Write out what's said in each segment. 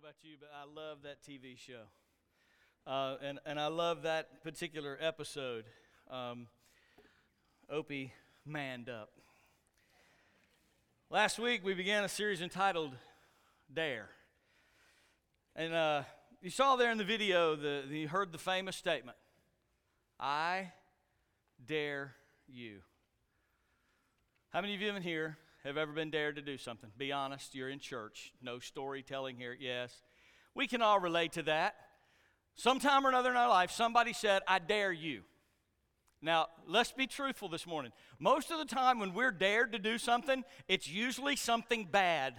about you, but I love that TV show. And I love that particular episode. Opie manned up. Last week, we began a series entitled Dare. And you saw there in the video, you heard the famous statement, I dare you. How many of you in here have ever been dared to do something? Be honest, you're in church. No storytelling here, yes. We can all relate to that. Sometime or another in our life, somebody said, I dare you. Now, let's be truthful this morning. Most of the time when we're dared to do something, it's usually something bad.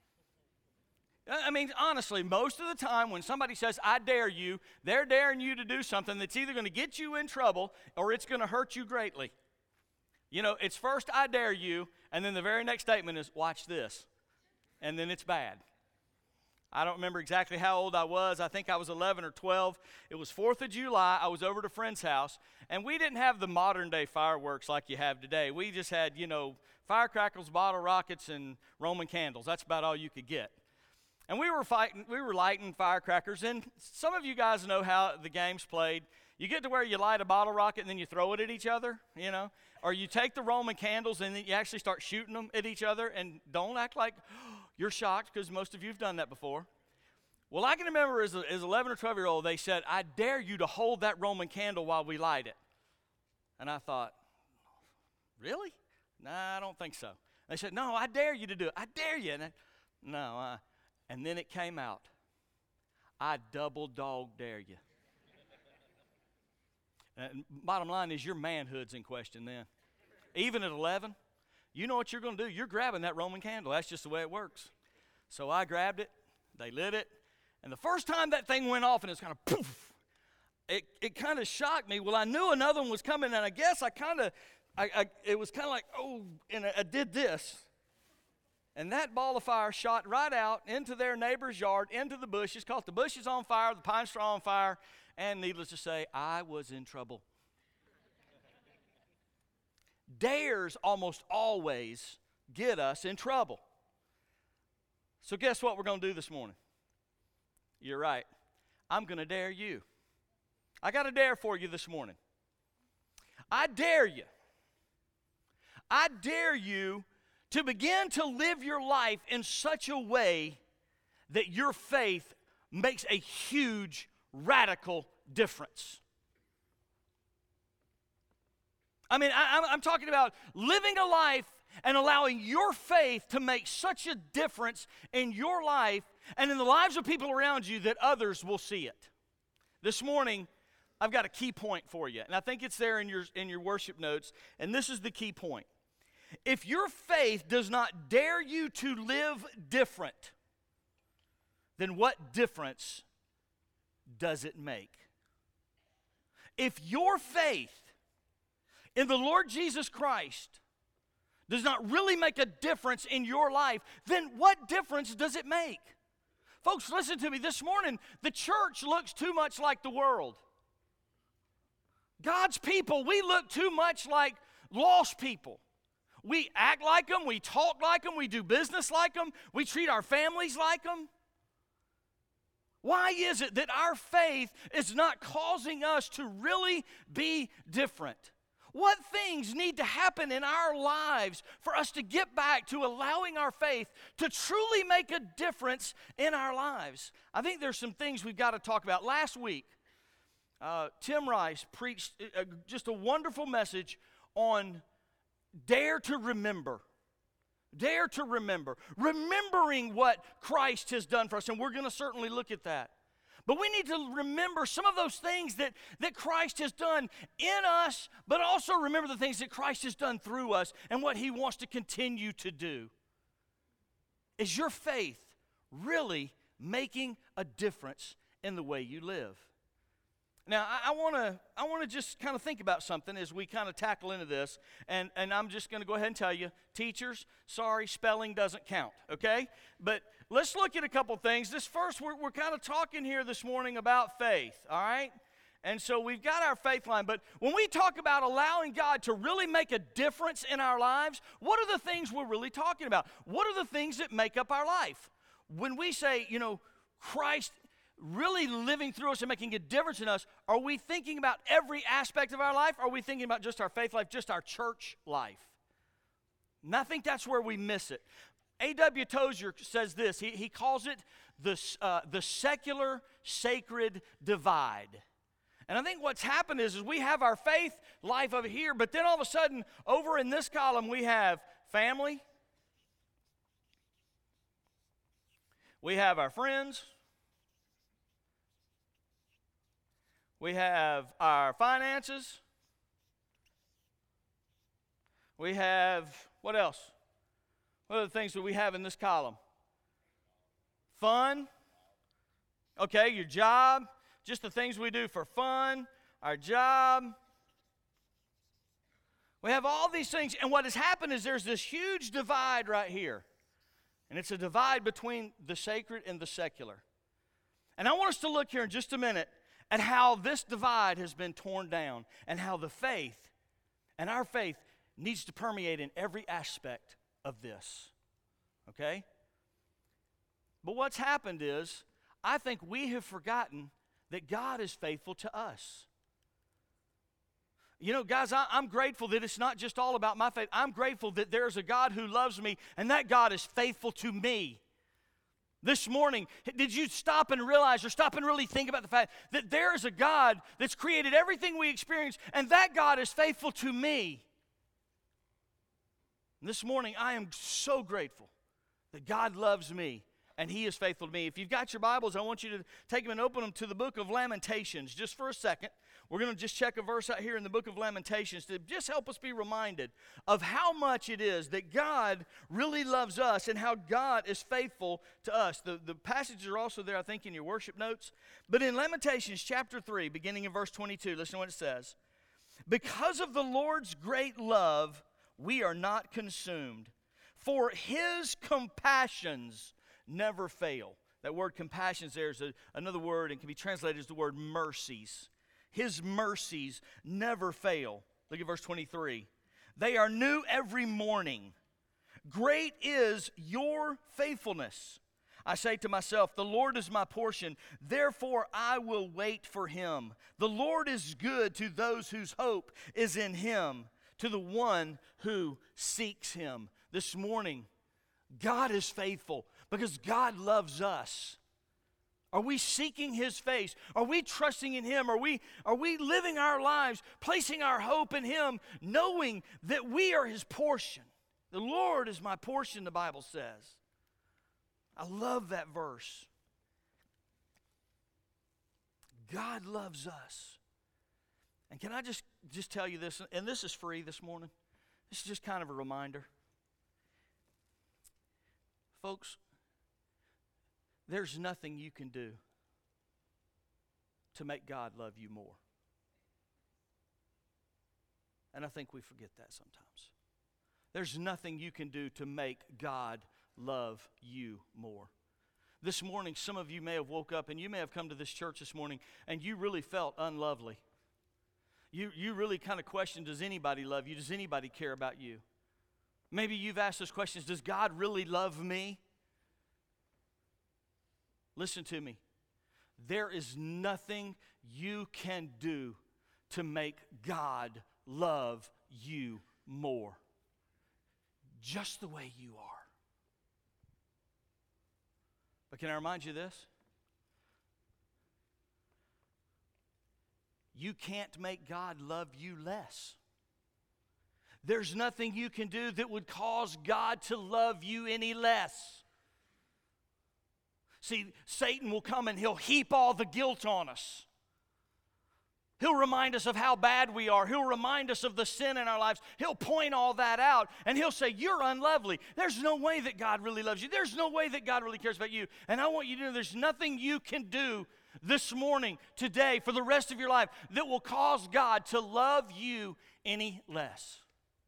I mean, honestly, most of the time when somebody says, I dare you, they're daring you to do something that's either going to get you in trouble or it's going to hurt you greatly. You know, it's first, I dare you, and then the very next statement is, watch this. And then it's bad. I don't remember exactly how old I was. I think I was 11 or 12. It was 4th of July. I was over at a friend's house, and we didn't have the modern-day fireworks like you have today. We just had, firecrackers, bottle rockets, and Roman candles. That's about all you could get. And we were lighting firecrackers, and some of you guys know how the game's played. You get to where you light a bottle rocket and then you throw it at each other, or you take the Roman candles and then you actually start shooting them at each other, and don't act like you're shocked because most of you have done that before. Well, I can remember as 11 or 12-year-old, they said, I dare you to hold that Roman candle while we light it. And I thought, really? Nah, I don't think so. They said, no, I dare you to do it. I dare you. And then it came out. I double dog dare you. And bottom line is your manhood's in question then. Even at 11, you know what you're going to do. You're grabbing that Roman candle. That's just the way it works. So I grabbed it. They lit it. And the first time that thing went off and it's kind of poof, it kind of shocked me. Well, I knew another one was coming, and I guess it was kind of like, and I did this. And that ball of fire shot right out into their neighbor's yard, into the bushes, caught the bushes on fire, the pine straw on fire, and needless to say, I was in trouble. Dares almost always get us in trouble. So guess what we're going to do this morning? You're right. I'm going to dare you. I got a dare for you this morning. I dare you. I dare you to begin to live your life in such a way that your faith makes a huge, radical difference. I mean, I'm talking about living a life and allowing your faith to make such a difference in your life and in the lives of people around you that others will see it. This morning, I've got a key point for you, and I think it's there in your worship notes, and this is the key point. If your faith does not dare you to live different, then what difference does it make? If your faith in the Lord Jesus Christ does not really make a difference in your life, then what difference does it make? Folks, listen to me. This morning, the church looks too much like the world. God's people, we look too much like lost people. We act like them, we talk like them, we do business like them, we treat our families like them. Why is it that our faith is not causing us to really be different? What things need to happen in our lives for us to get back to allowing our faith to truly make a difference in our lives? I think there's some things we've got to talk about. Last week, Tim Rice preached just a wonderful message on dare to remember. Dare to remember. Remembering what Christ has done for us, and we're going to certainly look at that. But we need to remember some of those things that Christ has done in us, but also remember the things that Christ has done through us and what He wants to continue to do. Is your faith really making a difference in the way you live? Now, I want to just kind of think about something as we kind of tackle into this, and I'm just going to go ahead and tell you, teachers, sorry, spelling doesn't count, okay? But let's look at a couple things. This first, we're kind of talking here this morning about faith, all right? And so we've got our faith line, but when we talk about allowing God to really make a difference in our lives, what are the things we're really talking about? What are the things that make up our life? When we say, Christ really living through us and making a difference in us, are we thinking about every aspect of our life? Or are we thinking about just our faith life, just our church life? And I think that's where we miss it. A.W. Tozer says this. He calls it the secular sacred divide. And I think what's happened is we have our faith life over here, but then all of a sudden, over in this column, we have family. We have our friends. We have our finances. We have, what else? What are the things that we have in this column? Fun. Okay, your job. Just the things we do for fun. Our job. We have all these things. And what has happened is there's this huge divide right here. And it's a divide between the sacred and the secular. And I want us to look here in just a minute at how this divide has been torn down and how the faith and our faith needs to permeate in every aspect of this. Okay? But what's happened is, I think we have forgotten that God is faithful to us. You know, guys, I'm grateful that it's not just all about my faith. I'm grateful that there's a God who loves me, and that God is faithful to me. This morning, did you stop and realize or stop and really think about the fact that there is a God that's created everything we experience, and that God is faithful to me? And this morning, I am so grateful that God loves me and He is faithful to me. If you've got your Bibles, I want you to take them and open them to the book of Lamentations just for a second. We're going to just check a verse out here in the book of Lamentations to just help us be reminded of how much it is that God really loves us and how God is faithful to us. The passages are also there, I think, in your worship notes. But in Lamentations chapter 3, beginning in verse 22, listen to what it says. Because of the Lord's great love, we are not consumed, for His compassions never fail. That word compassions there is another word and can be translated as the word mercies. His mercies never fail. Look at verse 23. They are new every morning. Great is your faithfulness. I say to myself, the Lord is my portion, therefore I will wait for Him. The Lord is good to those whose hope is in Him, to the one who seeks Him. This morning, God is faithful because God loves us. Are we seeking His face? Are we trusting in Him? Are we living our lives, placing our hope in Him, knowing that we are His portion? The Lord is my portion, the Bible says. I love that verse. God loves us. And can I just tell you this, and this is free this morning. This is just kind of a reminder. Folks, there's nothing you can do to make God love you more. And I think we forget that sometimes. There's nothing you can do to make God love you more. This morning, some of you may have woke up and you may have come to this church this morning and you really felt unlovely. You really kind of questioned, does anybody love you? Does anybody care about you? Maybe you've asked those questions, does God really love me? Listen to me. There is nothing you can do to make God love you more. Just the way you are. But can I remind you of this? You can't make God love you less. There's nothing you can do that would cause God to love you any less. See, Satan will come and he'll heap all the guilt on us. He'll remind us of how bad we are. He'll remind us of the sin in our lives. He'll point all that out, and he'll say, you're unlovely. There's no way that God really loves you. There's no way that God really cares about you. And I want you to know there's nothing you can do this morning, today, for the rest of your life that will cause God to love you any less.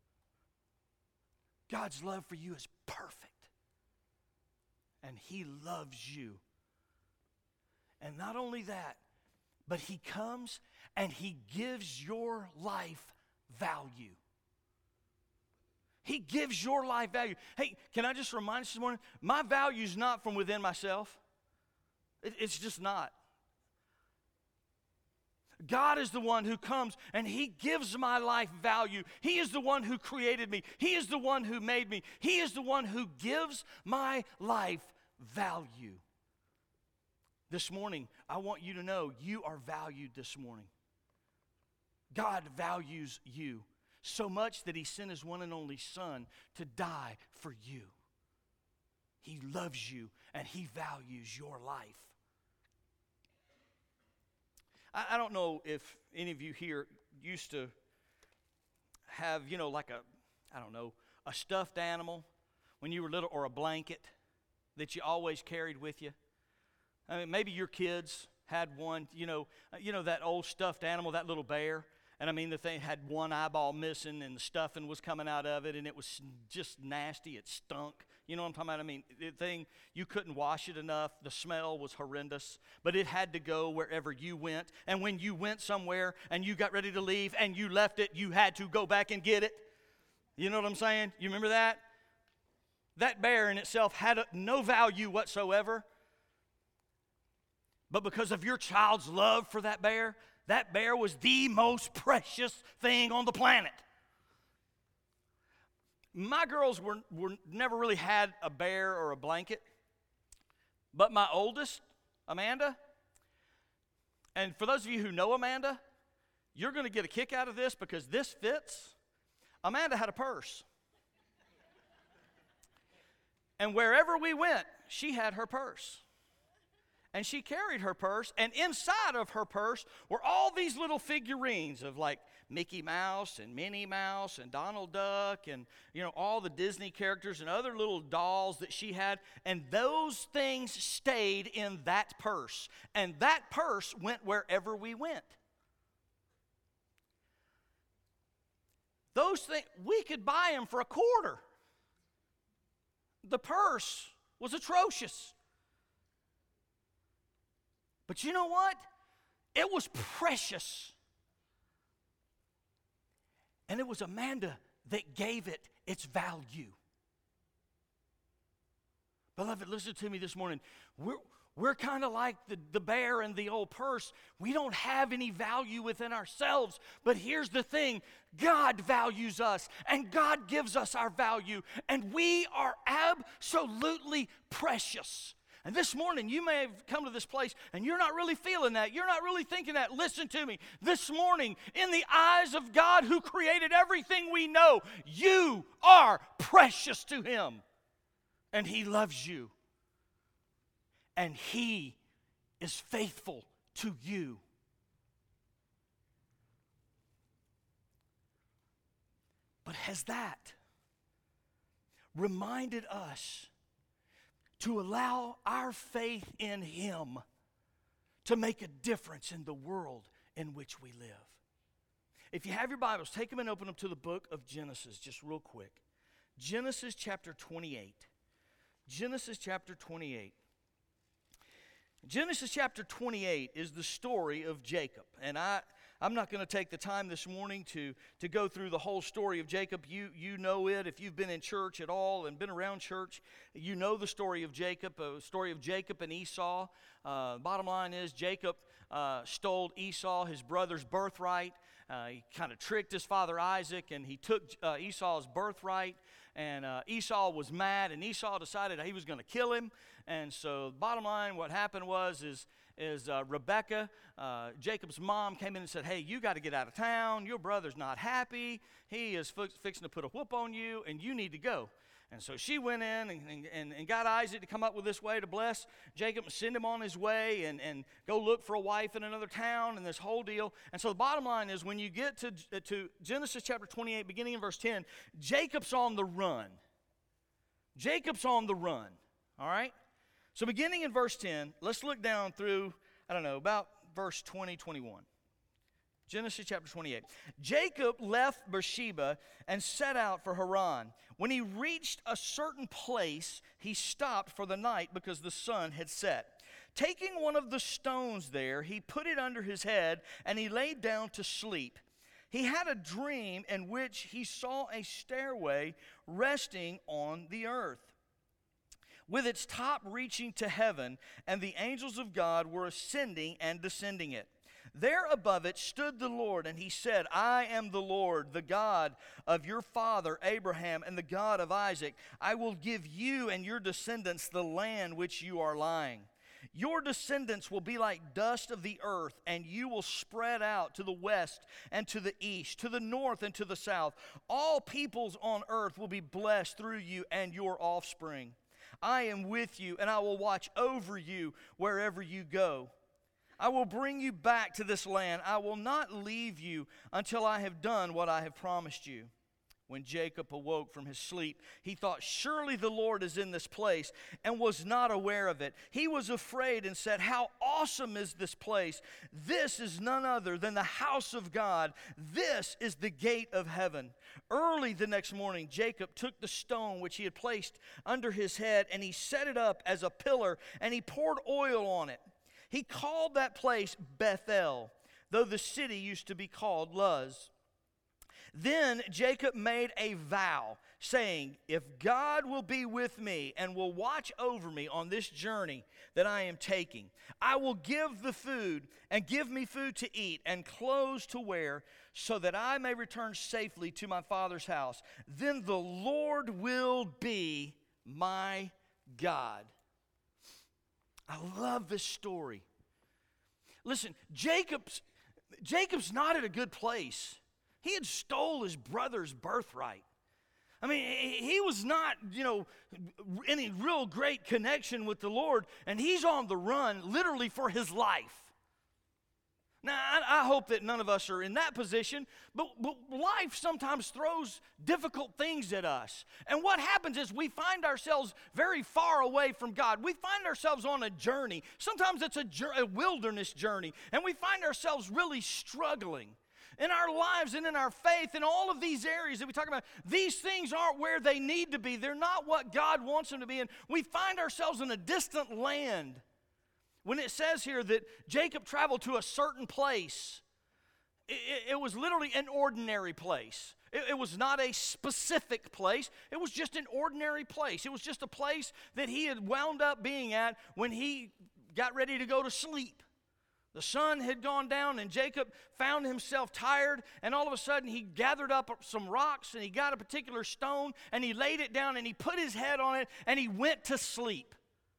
God's love for you is perfect. And He loves you. And not only that, but He comes and He gives your life value. He gives your life value. Hey, can I just remind us this morning, my value is not from within myself. It's just not. God is the one who comes and He gives my life value. He is the one who created me. He is the one who made me. He is the one who gives my life value. This morning, I want you to know you are valued this morning. God values you so much that He sent His one and only Son to die for you. He loves you and He values your life. I don't know if any of you here used to have, like a stuffed animal when you were little, or a blanket that you always carried with you. I mean, maybe your kids had one, that old stuffed animal, that little bear. And I mean, the thing had one eyeball missing and the stuffing was coming out of it and it was just nasty. It stunk. You know what I'm talking about? I mean, the thing, you couldn't wash it enough. The smell was horrendous. But it had to go wherever you went. And when you went somewhere and you got ready to leave and you left it, you had to go back and get it. You know what I'm saying? You remember that? That bear in itself had no value whatsoever. But because of your child's love for that bear was the most precious thing on the planet. My girls were never really had a bear or a blanket. But my oldest, Amanda, and for those of you who know Amanda, you're going to get a kick out of this because this fits. Amanda had a purse. And wherever we went, she had her purse. And she carried her purse, and inside of her purse were all these little figurines of like Mickey Mouse and Minnie Mouse and Donald Duck and, all the Disney characters and other little dolls that she had. And those things stayed in that purse. And that purse went wherever we went. Those things, we could buy them for $0.25. The purse was atrocious. But you know what? It was precious. And it was Amanda that gave it its value. Beloved, listen to me this morning. We're kind of like the bear and the old purse. We don't have any value within ourselves. But here's the thing. God values us, and God gives us our value, and we are absolutely precious. And this morning, you may have come to this place and you're not really feeling that. You're not really thinking that. Listen to me. This morning, in the eyes of God who created everything we know, you are precious to Him. And He loves you. And He is faithful to you. But has that reminded us to allow our faith in Him to make a difference in the world in which we live? If you have your Bibles, take them and open them to the book of Genesis, just real quick. Genesis chapter 28. Genesis chapter 28. Genesis chapter 28 is the story of Jacob. And I'm not going to take the time this morning to go through the whole story of Jacob. You know it. If you've been in church at all and been around church, you know the story of Jacob and Esau. Bottom line is Jacob stole Esau, his brother's birthright. He kind of tricked his father Isaac, and he took Esau's birthright. And Esau was mad, and Esau decided he was going to kill him. And so, bottom line, what happened is Rebekah, Jacob's mom, came in and said, "Hey, you got to get out of town. Your brother's not happy. He is fixing to put a whoop on you, and you need to go." And so she went in and got Isaac to come up with this way to bless Jacob and send him on his way and go look for a wife in another town and this whole deal. And so the bottom line is, when you get to Genesis chapter 28, beginning in verse 10, Jacob's on the run. Jacob's on the run, all right? So beginning in verse 10, let's look down through, about verse 20, 21. Genesis chapter 28. Jacob left Beersheba and set out for Haran. When he reached a certain place, he stopped for the night because the sun had set. Taking one of the stones there, he put it under his head and he laid down to sleep. He had a dream in which he saw a stairway resting on the earth. with its top reaching to heaven, and the angels of God were ascending and descending it. There above it stood the Lord, and he said, I am the Lord, the God of your father Abraham, and the God of Isaac. I will give you and your descendants the land which you are lying. Your descendants will be like dust of the earth, and you will spread out to the west and to the east, to the north and to the south. All peoples on earth will be blessed through you and your offspring. I am with you, and I will watch over you wherever you go. I will bring you back to this land. I will not leave you until I have done what I have promised you. When Jacob awoke from his sleep, he thought, surely the Lord is in this place, and was not aware of it. He was afraid and said, how awesome is this place? This is none other than the house of God. This is the gate of heaven. Early the next morning, Jacob took the stone which he had placed under his head, and he set it up as a pillar, and he poured oil on it. He called that place Bethel, though the city used to be called Luz. Then Jacob made a vow, saying, if God will be with me and will watch over me on this journey that I am taking, I will give the food and give me food to eat and clothes to wear, so that I may return safely to my father's house. Then the Lord will be my God. I love this story. Listen, Jacob's not at a good place. He had stole his brother's birthright. I mean, he was not, any real great connection with the Lord, and he's on the run literally for his life. Now, I hope that none of us are in that position, but life sometimes throws difficult things at us. And what happens is we find ourselves very far away from God. We find ourselves on a journey. Sometimes it's a wilderness journey, and we find ourselves really struggling. In our lives and in our faith, in all of these areas that we talk about, these things aren't where they need to be. They're not what God wants them to be. And we find ourselves in a distant land. When it says here that Jacob traveled to a certain place, it was literally an ordinary place. It was not a specific place. It was just an ordinary place. It was just a place that he had wound up being at when he got ready to go to sleep. The sun had gone down, and Jacob found himself tired, and all of a sudden he gathered up some rocks, and he got a particular stone, and he laid it down, and he put his head on it, and he went to sleep.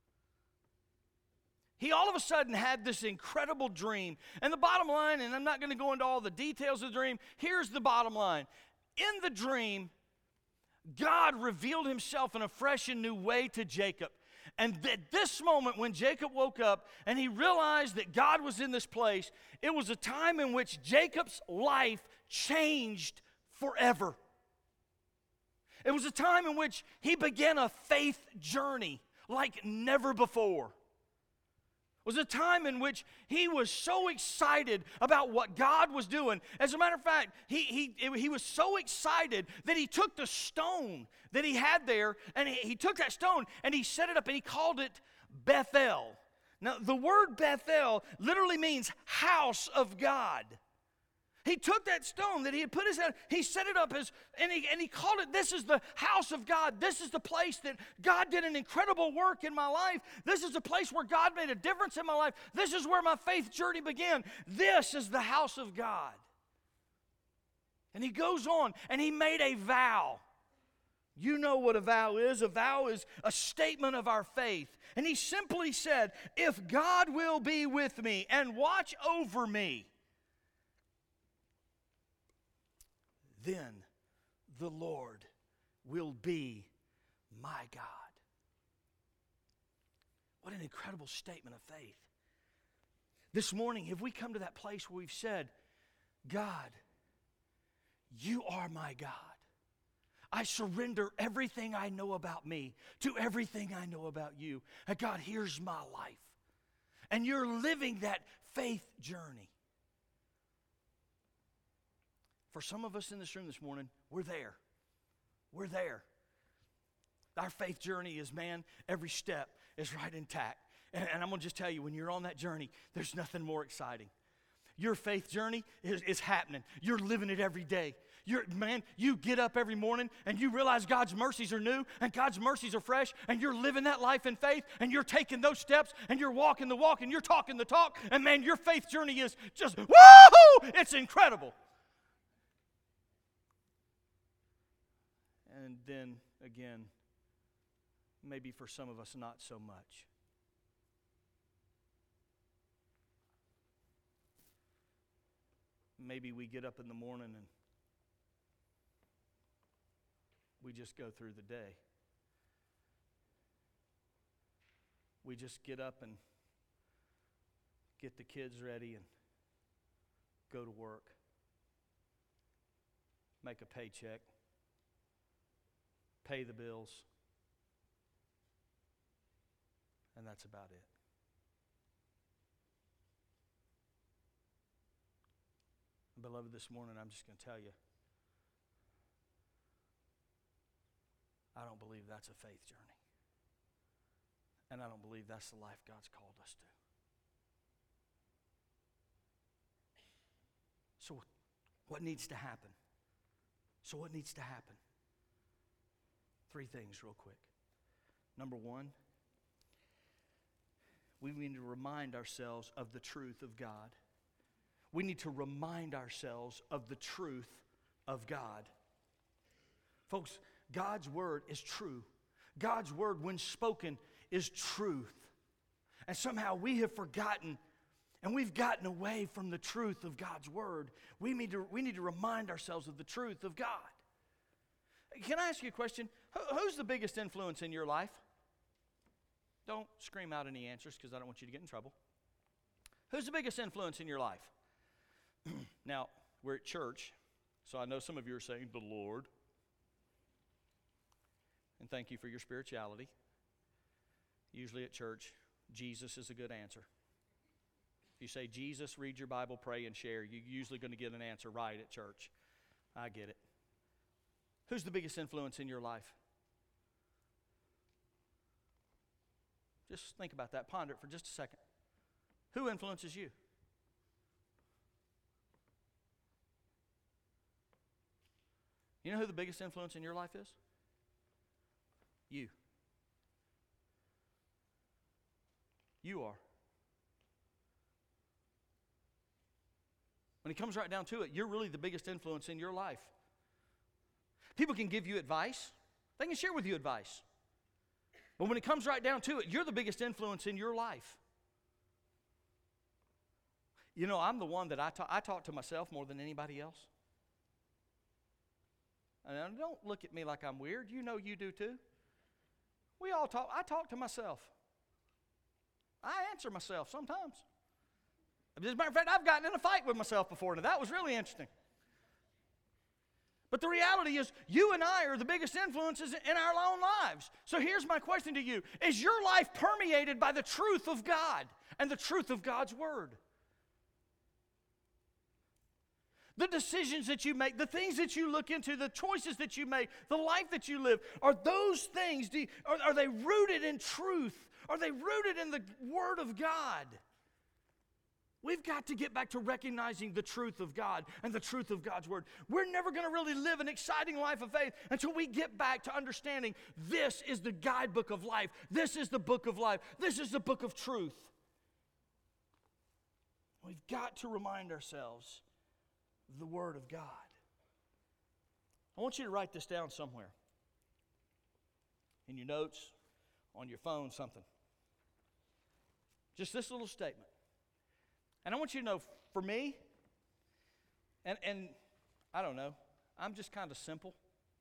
He all of a sudden had this incredible dream. And the bottom line, and I'm not going to go into all the details of the dream, here's the bottom line. In the dream, God revealed himself in a fresh and new way to Jacob. And at this moment, when Jacob woke up and he realized that God was in this place, it was a time in which Jacob's life changed forever. It was a time in which he began a faith journey like never before. It was a time in which he was so excited about what God was doing. As a matter of fact, he was so excited that he took the stone that he had there, and he took that stone and he set it up and he called it Bethel. Now, the word Bethel literally means house of God. He took that stone that he had put his head, he set it up and he called it, this is the house of God. This is the place that God did an incredible work in my life. This is the place where God made a difference in my life. This is where my faith journey began. This is the house of God. And he goes on and he made a vow. You know what a vow is. A vow is a statement of our faith. And he simply said, if God will be with me and watch over me, then the Lord will be my God. What an incredible statement of faith. This morning, have we come to that place where we've said, God, you are my God. I surrender everything I know about me to everything I know about you. And God, here's my life. And you're living that faith journey. For some of us in this room this morning, we're there. We're there. Our faith journey is, man, every step is right intact. And I'm going to just tell you, when you're on that journey, there's nothing more exciting. Your faith journey is happening. You're living it every day. You get up every morning and you realize God's mercies are new and God's mercies are fresh, and you're living that life in faith, and you're taking those steps, and you're walking the walk, and you're talking the talk, and man, your faith journey is just, woo-hoo! It's incredible. And then again, maybe for some of us, not so much. Maybe we get up in the morning and we just go through the day. We just get up and get the kids ready and go to work, make a paycheck, pay the bills, and that's about it. Beloved, this morning I'm just going to tell you, I don't believe that's a faith journey. And I don't believe that's the life God's called us to. So what needs to happen? What needs to happen? 3 things real quick. Number 1, we need to remind ourselves of the truth of God. We need to remind ourselves of the truth of God. Folks, God's word is true. God's word, when spoken, is truth. And somehow we have forgotten, and we've gotten away from the truth of God's word. We need to remind ourselves of the truth of God. Can I ask you a question? Who's the biggest influence in your life? Don't scream out any answers because I don't want you to get in trouble. Who's the biggest influence in your life? Now, we're at church, so I know some of you are saying, the Lord. And thank you for your spirituality. Usually at church, Jesus is a good answer. If you say, Jesus, read your Bible, pray, and share, you're usually going to get an answer right at church. I get it. Who's the biggest influence in your life? Just think about that. Ponder it for just a second. Who influences you? You know who the biggest influence in your life is? You. You are. When it comes right down to it, you're really the biggest influence in your life. People can give you advice. They can share with you advice. But when it comes right down to it, you're the biggest influence in your life. You know, I'm the one that I talk to myself more than anybody else. And don't look at me like I'm weird. You know you do too. We all talk. I talk to myself. I answer myself sometimes. As a matter of fact, I've gotten in a fight with myself before, and that was really interesting. But the reality is, you and I are the biggest influences in our own lives. So here's my question to you. Is your life permeated by the truth of God and the truth of God's Word? The decisions that you make, the things that you look into, the choices that you make, the life that you live, are those things, are they rooted in truth? Are they rooted in the Word of God? We've got to get back to recognizing the truth of God and the truth of God's Word. We're never going to really live an exciting life of faith until we get back to understanding this is the guidebook of life. This is the book of life. This is the book of truth. We've got to remind ourselves of the Word of God. I want you to write this down somewhere. In your notes, on your phone, something. Just this little statement. And I want you to know, for me, and I don't know, I'm just kind of simple.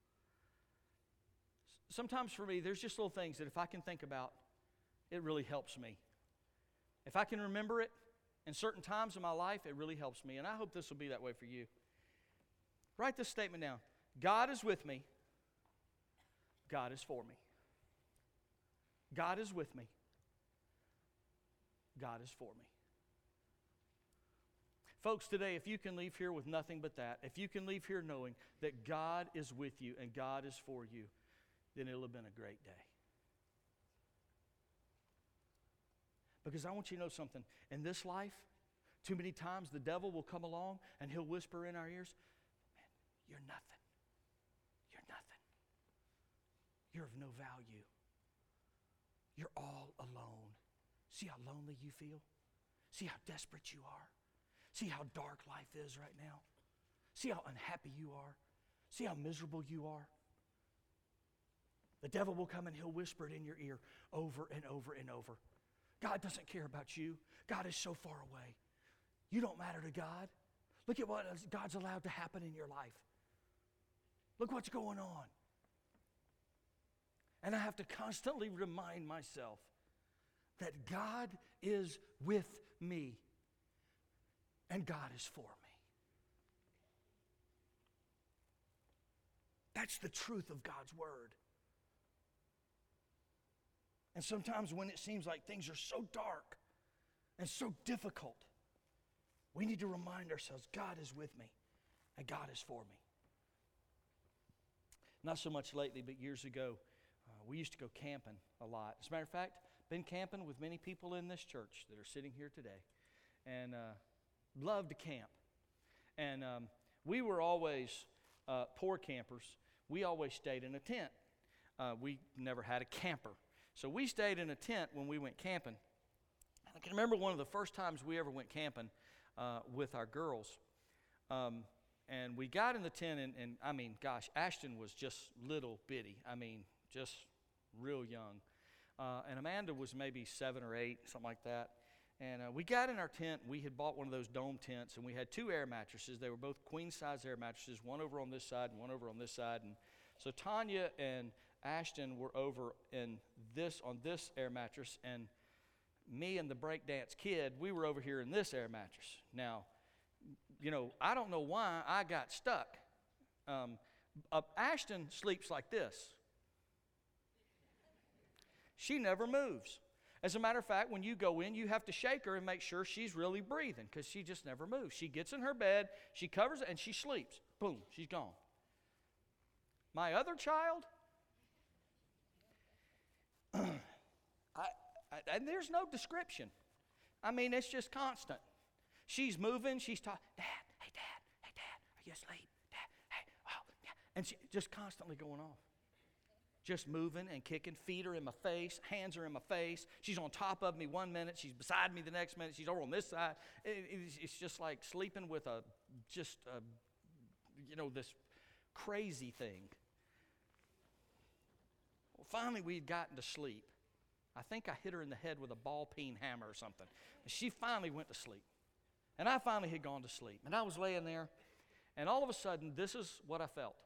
Sometimes for me, there's just little things that if I can think about, it really helps me. If I can remember it in certain times of my life, it really helps me. And I hope this will be that way for you. Write this statement down. God is with me. God is for me. God is with me. God is for me. Folks, today, if you can leave here with nothing but that, if you can leave here knowing that God is with you and God is for you, then it'll have been a great day. Because I want you to know something. In this life, Too many times the devil will come along and he'll whisper in our ears, man, you're nothing. You're nothing. You're of no value. You're all alone. See how lonely you feel? See how desperate you are? See how dark life is right now? See how unhappy you are? See how miserable you are? The devil will come and he'll whisper it in your ear over and over and over. God doesn't care about you. God is so far away. You don't matter to God. Look at what God's allowed to happen in your life. Look what's going on. And I have to constantly remind myself that God is with me and God is for me. That's the truth of God's word. And sometimes when it seems like things are so dark and so difficult, we need to remind ourselves, God is with me and God is for me. Not so much lately, but years ago, we used to go camping a lot. As a matter of fact, been camping with many people in this church that are sitting here today, and loved to camp. And we were always poor campers. We always stayed in a tent. We never had a camper. So we stayed in a tent when we went camping. And I can remember one of the first times we ever went camping with our girls. And we got in the tent, and I mean, gosh, Ashton was just little bitty. I mean, just real young. And Amanda was maybe 7 or 8, something like that. And we got in our tent. We had bought one of those dome tents, and we had 2 air mattresses. They were both queen-size air mattresses, one over on this side and one over on this side. And so Tanya and Ashton were over on this air mattress, and me and the breakdance kid, we were over here in this air mattress. Now, you know, I don't know why I got stuck. Ashton sleeps like this. She never moves. As a matter of fact, when you go in, you have to shake her and make sure she's really breathing, because she just never moves. She gets in her bed, she covers it, and she sleeps. Boom, she's gone. My other child, and there's no description. I mean, it's just constant. She's moving, she's talking, Dad, hey, are you asleep? Dad, hey, oh, yeah. And she just constantly going off. Just moving and kicking, feet are in my face, hands are in my face. She's on top of me 1 minute, she's beside me the next minute, she's over on this side. It's just like sleeping with this crazy thing. Well, finally we'd gotten to sleep. I think I hit her in the head with a ball-peen hammer or something. And she finally went to sleep. And I finally had gone to sleep. And I was laying there, and all of a sudden, this is what I felt.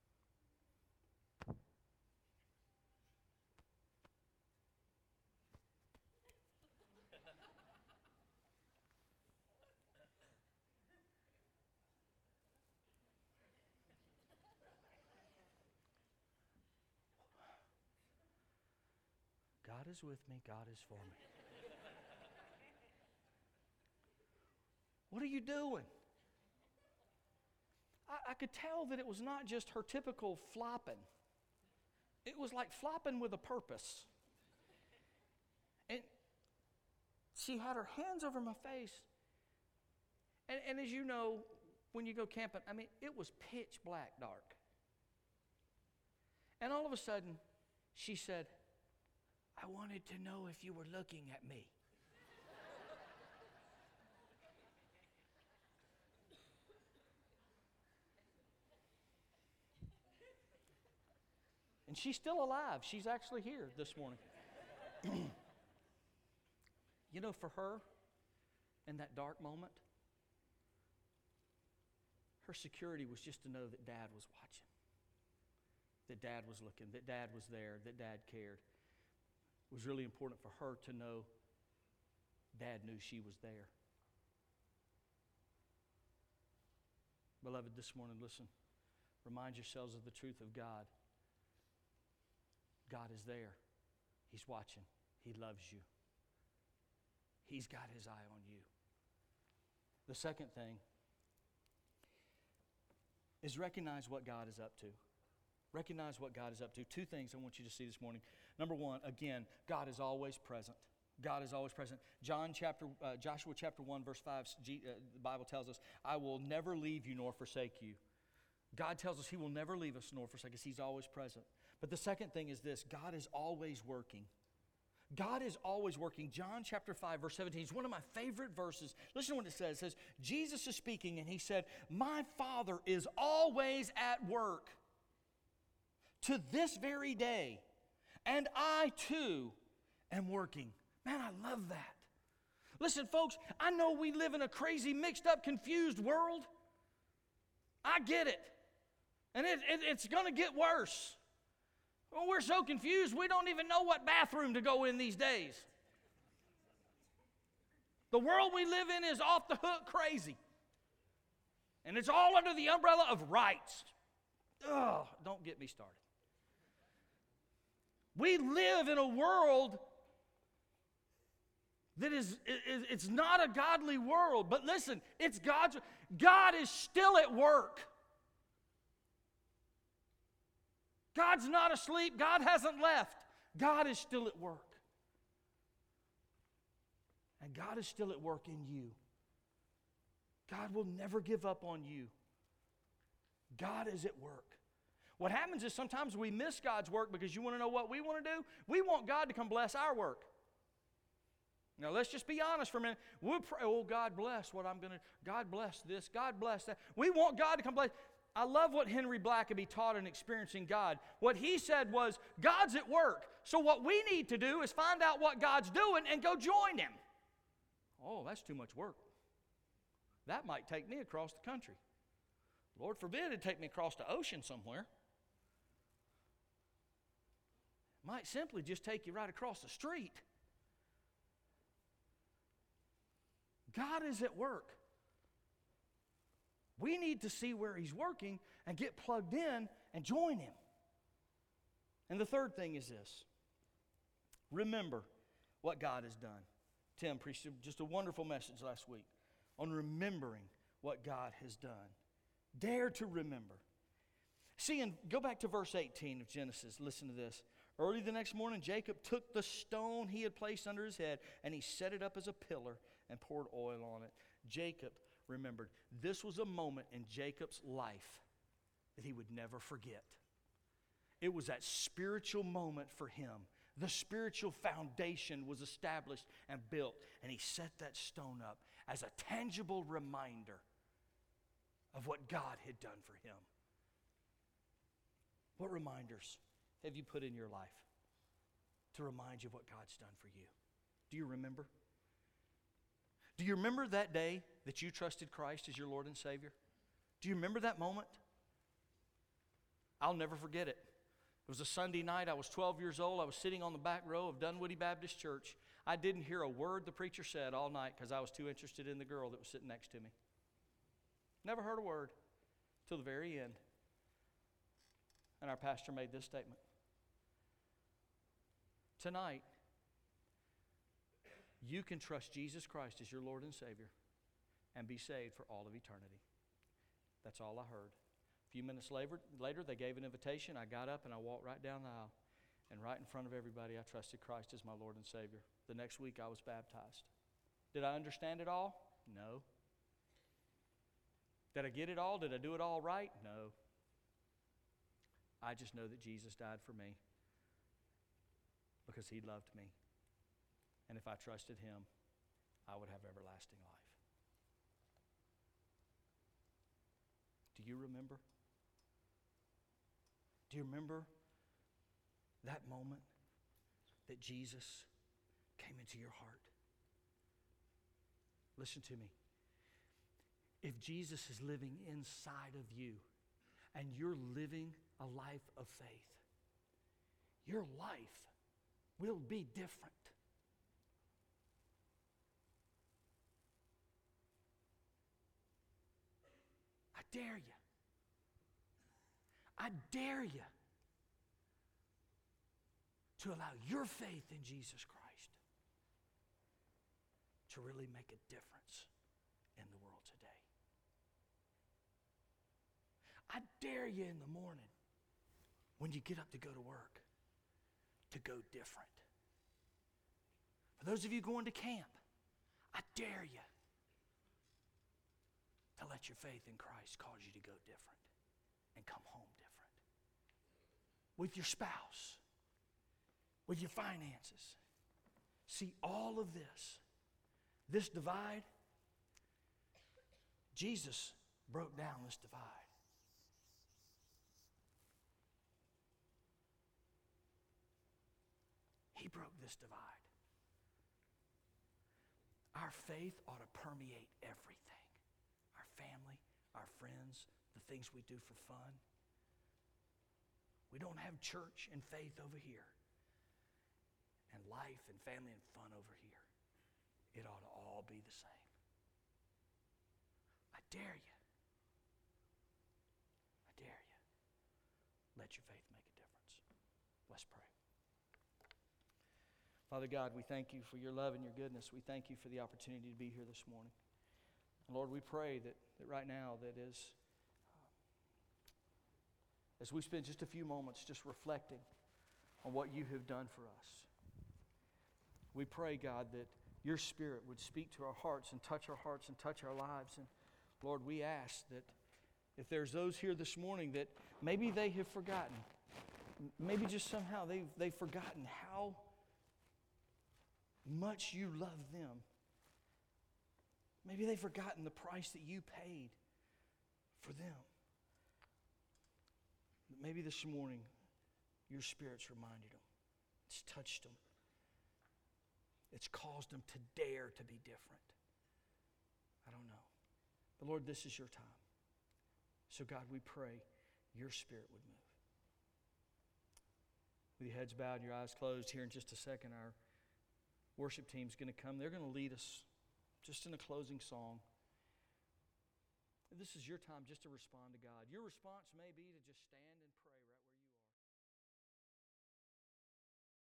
God is with me, God is for me. What are you doing? I could tell that it was not just her typical flopping. It was like flopping with a purpose. And she had her hands over my face. And as you know, when you go camping, I mean, it was pitch black dark. And all of a sudden, she said, I wanted to know if you were looking at me. And she's still alive. She's actually here this morning. You know, for her, in that dark moment, her security was just to know that Dad was watching, that Dad was looking, that Dad was there, that Dad cared. It was really important for her to know Dad knew she was there. Beloved, this morning, listen. Remind yourselves of the truth of God. God is there. He's watching. He loves you. He's got his eye on you. The second thing is recognize what God is up to. Recognize what God is up to. 2 things I want you to see this morning. Number 1, again, God is always present. God is always present. Joshua chapter 1, verse 5, the Bible tells us, I will never leave you nor forsake you. God tells us He will never leave us nor forsake us. He's always present. But the second thing is this: God is always working. God is always working. John chapter 5, verse 17 is one of my favorite verses. Listen to what it says. It says, Jesus is speaking, and He said, my Father is always at work to this very day, and I too am working. Man, I love that. Listen, folks, I know we live in a crazy, mixed up, confused world. I get it. And it's going to get worse. Well, we're so confused, we don't even know what bathroom to go in these days. The world we live in is off the hook crazy. And it's all under the umbrella of rights. Ugh, don't get me started. We live in a world that it's not a godly world. But listen, it's God is still at work. God's not asleep. God hasn't left. God is still at work. And God is still at work in you. God will never give up on you. God is at work. What happens is sometimes we miss God's work because you want to know what we want to do? We want God to come bless our work. Now let's just be honest for a minute. We'll pray, oh, God bless what I'm going to, God bless this, God bless that. We want God to come bless. I love what Henry Blackaby taught in Experiencing God. What he said was, God's at work. So what we need to do is find out what God's doing and go join Him. Oh, that's too much work. That might take me across the country. Lord forbid it'd take me across the ocean somewhere. Might simply just take you right across the street. God is at work. We need to see where He's working and get plugged in and join Him. And the third thing is this: remember what God has done. Tim preached just a wonderful message last week on remembering what God has done. Dare to remember. See, and go back to verse 18 of Genesis. Listen to this. Early the next morning, Jacob took the stone he had placed under his head, and he set it up as a pillar and poured oil on it. Jacob remembered. This was a moment in Jacob's life that he would never forget. It was that spiritual moment for him. The spiritual foundation was established and built, and he set that stone up as a tangible reminder of what God had done for him. What reminders have you put in your life to remind you of what God's done for you? Do you remember? Do you remember that day that you trusted Christ as your Lord and Savior? Do you remember that moment? I'll never forget it. It was a Sunday night. I was 12 years old. I was sitting on the back row of Dunwoody Baptist Church. I didn't hear a word the preacher said all night because I was too interested in the girl that was sitting next to me. Never heard a word till the very end. And our pastor made this statement. Tonight, you can trust Jesus Christ as your Lord and Savior and be saved for all of eternity. That's all I heard. A few minutes later, they gave an invitation. I got up and I walked right down the aisle. And right in front of everybody, I trusted Christ as my Lord and Savior. The next week, I was baptized. Did I understand it all? No. Did I get it all? Did I do it all right? No. I just know that Jesus died for me because He loved me. And if I trusted Him, I would have everlasting life. Do you remember? Do you remember that moment that Jesus came into your heart? Listen to me. If Jesus is living inside of you and you're living a life of faith, your life will be different. I dare you. I dare you to allow your faith in Jesus Christ to really make a difference in the world today. I dare you in the morning when you get up to go to work to go different. For those of you going to camp, I dare you to let your faith in Christ cause you to go different and come home different. With your spouse, with your finances. See, all of this divide, Jesus broke down this divide. He broke this divide. Our faith ought to permeate everything. Our family, our friends, the things we do for fun. We don't have church and faith over here, and life and family and fun over here. It ought to all be the same. I dare you. I dare you. Let your faith make a difference. Let's pray. Father God, we thank you for your love and your goodness. We thank you for the opportunity to be here this morning. And Lord, we pray that right now, that as we spend just a few moments just reflecting on what you have done for us, we pray, God, that your Spirit would speak to our hearts and touch our lives. And Lord, we ask that if there's those here this morning that maybe they have forgotten, maybe just somehow they've forgotten how much you love them. Maybe they've forgotten the price that you paid for them. But maybe this morning your Spirit's reminded them. It's touched them. It's caused them to dare to be different. I don't know. But Lord, this is your time. So God, we pray your Spirit would move. With your heads bowed and your eyes closed, here in just a second, our worship team's going to come. They're going to lead us just in a closing song. This is your time just to respond to God. Your response may be to just stand and pray.